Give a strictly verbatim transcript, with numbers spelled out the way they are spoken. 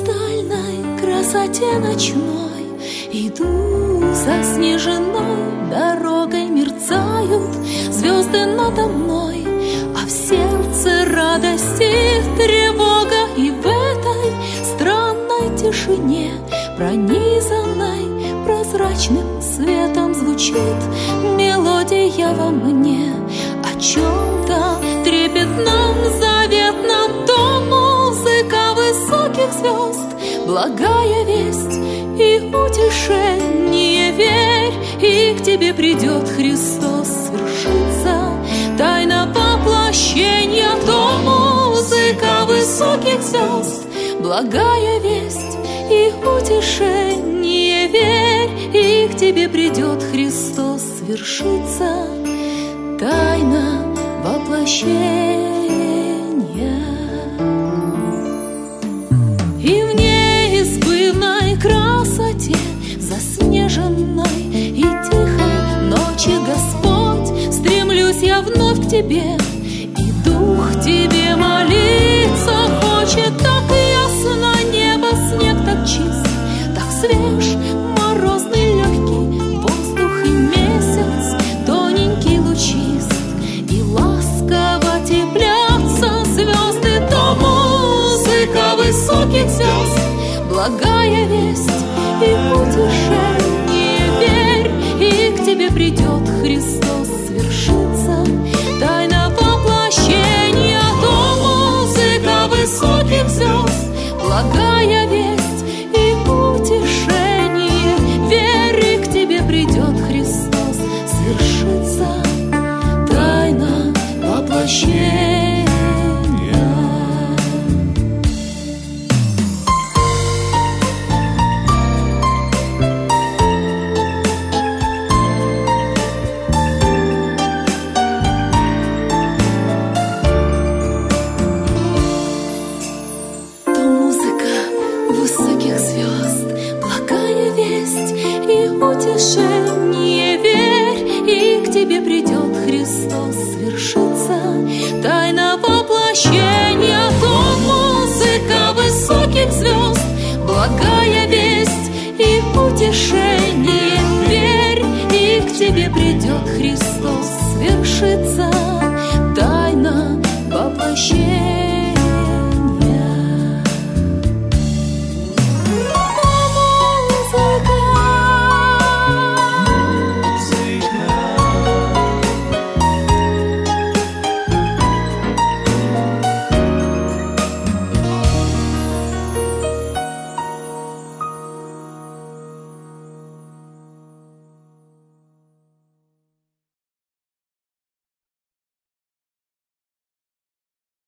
хрустальной красоте ночной иду заснеженной дорогой, мерцают звезды надо мной, а в сердце радость и тревога, и в этой странной тишине, пронизанной прозрачным светом, звучит мелодия во мне о чем-то трепетном, заветном, то музыка высоких звезд, благая весть и утешение. Верь, и к тебе придет Христос, свершится тайна воплощения, то музыка высоких звезд, благая весть и утешение. Верь, и к тебе придет Христос, свершится тайна воплощения. И в неизбывной красоте заснеженной и тихой ночи, Господь, стремлюсь я вновь к тебе, и дух тебе молиться хочет. Так ясно небо, снег так чист, так свеж, морозный, легкий воздух, и месяц тоненький, лучист, и ласково теплятся звезды, то музыка высоких звезд, благая весть и утешение. Верь, и к тебе придет Христос, свершится тайна воплощения, то музыка высоких звезд, благая весть и утешение. Верь, и к тебе придет Христос, свершится тайна воплощения. Высоких звезд, благая весть и утешение.